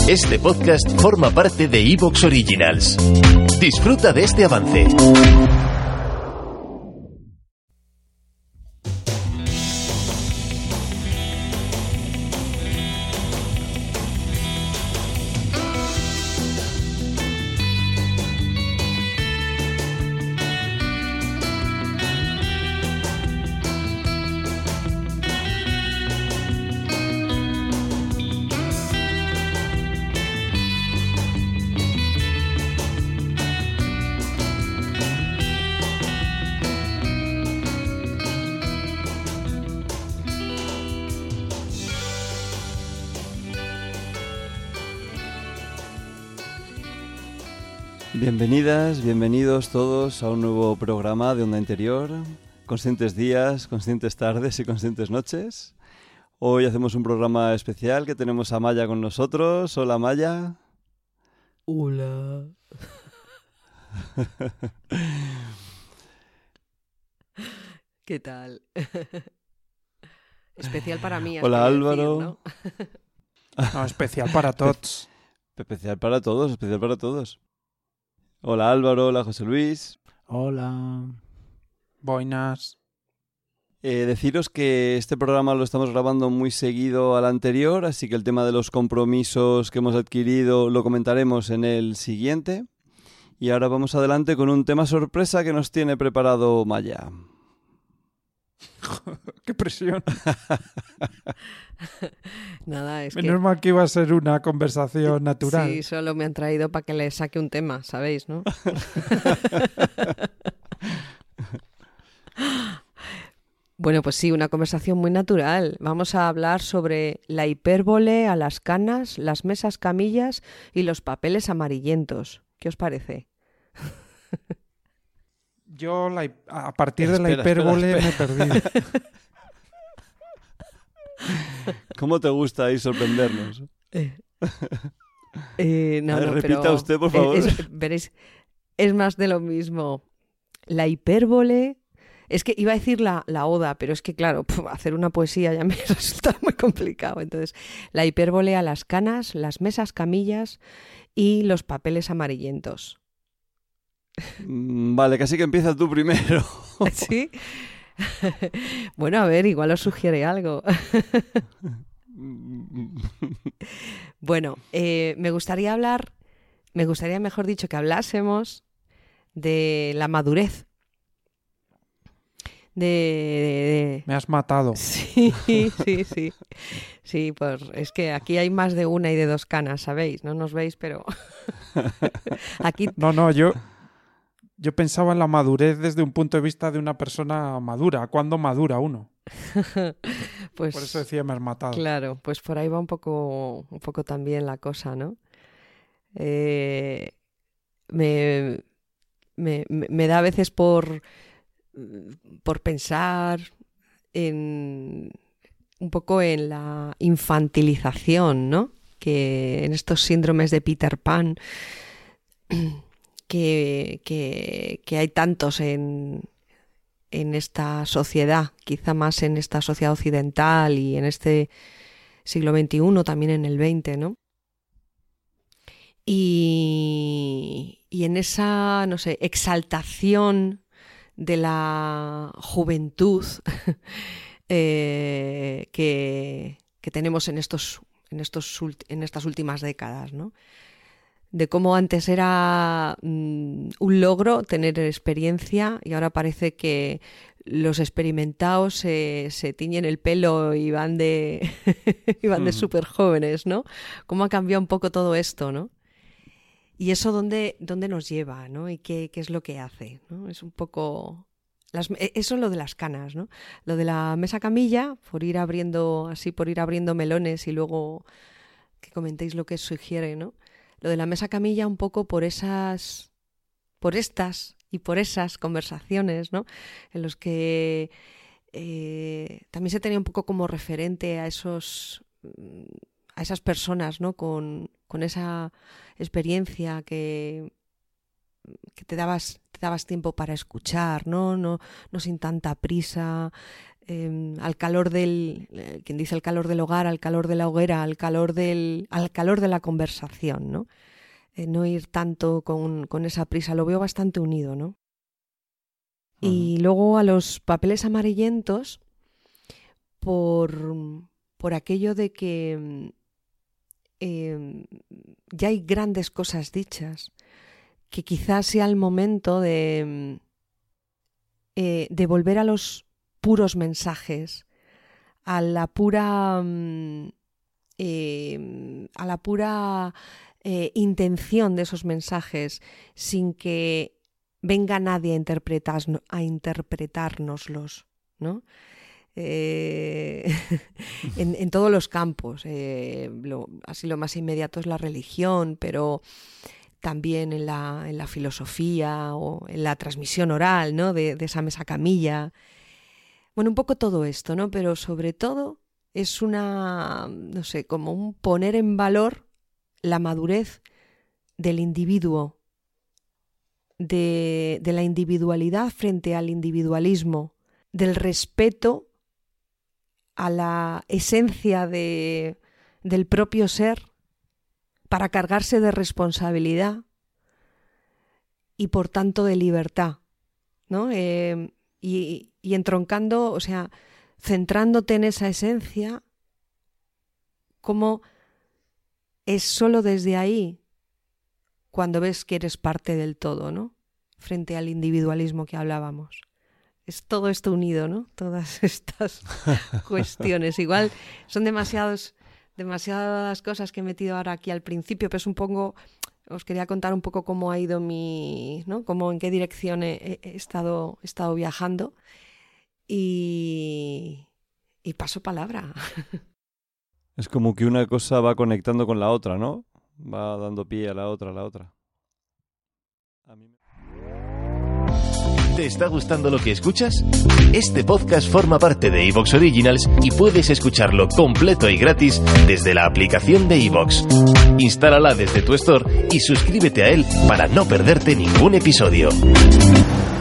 Este podcast forma parte de Evox Originals. Disfruta de este avance. Bienvenidas, bienvenidos todos a un nuevo programa de Onda Interior. Conscientes días, conscientes tardes y conscientes noches. Hoy hacemos un programa especial que tenemos a Maya con nosotros. Hola, Maya. Hola. ¿Qué tal? Especial para mí. Hola, Álvaro. Decir, ¿no? No, especial para todos. Especial para todos, especial para todos. Hola, Álvaro. Hola, José Luis. Hola. Buenas. Deciros que este programa lo estamos grabando muy seguido al anterior, así que el tema de los compromisos que hemos adquirido lo comentaremos en el siguiente. Y ahora vamos adelante con un tema sorpresa que nos tiene preparado Maya. ¡Qué presión! Nada, es Menos mal que iba a ser una conversación natural. Sí, solo me han traído para que le saque un tema, ¿sabéis, no? Bueno, pues sí, una conversación muy natural. Vamos a hablar sobre la hipérbole a las canas, las mesas camillas y los papeles amarillentos. ¿Qué os parece? Yo, a partir de la hipérbole, me he perdido. ¿Cómo te gusta ahí sorprendernos? Repita pero usted, por favor. Veréis, es más de lo mismo. La hipérbole... Es que iba a decir la oda, pero es que, claro, hacer una poesía ya me resulta muy complicado. Entonces, la hipérbole a las canas, las mesas camillas y los papeles amarillentos. Vale, casi que empieza tú primero. ¿Sí? Bueno, a ver, igual os sugiere algo. Bueno, me gustaría, mejor dicho, que hablásemos de la madurez. Me has matado. Sí. Sí, pues es que aquí hay más de una y de dos canas, ¿sabéis? No nos veis, pero... aquí... No, yo pensaba en la madurez desde un punto de vista de una persona madura. ¿Cuándo madura uno? Pues, por eso decía me has matado. Claro, pues por ahí va un poco también la cosa, ¿no? Me da a veces por pensar un poco en la infantilización, ¿no? Que en estos síndromes de Peter Pan que hay tantos en esta sociedad, quizá más en esta sociedad occidental y en este siglo XXI, también en el XX, ¿no? Y en esa, no sé, exaltación de la juventud que tenemos en estas últimas décadas, ¿no? De cómo antes era un logro tener experiencia y ahora parece que los experimentados se tiñen el pelo y van de súper jóvenes, ¿no? Cómo ha cambiado un poco todo esto, ¿no? Y eso dónde nos lleva, ¿no? Y qué es lo que hace, ¿no? Es un poco... eso es lo de las canas, ¿no? Lo de la mesa camilla, por ir abriendo melones y luego que comentéis lo que os sugiere, ¿no? Lo de la mesa camilla un poco por estas y por esas conversaciones, ¿no? En los que también se tenía un poco como referente a esas personas, ¿no? Con esa experiencia que te dabas tiempo para escuchar, ¿no? No sin tanta prisa, al calor quien dice el calor del hogar, al calor de la hoguera, al calor de la conversación, ¿no? No ir tanto con esa prisa, lo veo bastante unido, ¿no? Uh-huh. Y luego a los papeles amarillentos, por aquello de que ya hay grandes cosas dichas, que quizás sea el momento de volver a los puros mensajes, a la pura intención de esos mensajes, sin que venga nadie a interpretárnoslos, ¿no? En todos los campos. Así lo más inmediato es la religión, pero también en la filosofía o en la transmisión oral, ¿no? de esa mesa camilla. Bueno, un poco todo esto, ¿no? Pero sobre todo es como un poner en valor la madurez del individuo, de la individualidad frente al individualismo, del respeto a la esencia del propio ser para cargarse de responsabilidad y por tanto de libertad, ¿no? Y entroncando, o sea, centrándote en esa esencia, como es solo desde ahí cuando ves que eres parte del todo, ¿no? Frente al individualismo que hablábamos. Es todo esto unido, ¿no? Todas estas cuestiones. Igual son demasiadas cosas que he metido ahora aquí al principio, pero es un poco... Os quería contar un poco cómo ha ido ¿no? Cómo, en qué dirección he estado viajando. Y paso palabra. Es como que una cosa va conectando con la otra, ¿no? Va dando pie a la otra, ¿Te está gustando lo que escuchas? Este podcast forma parte de iVoox Originals y puedes escucharlo completo y gratis desde la aplicación de iVoox. Instálala desde tu store y suscríbete a él para no perderte ningún episodio.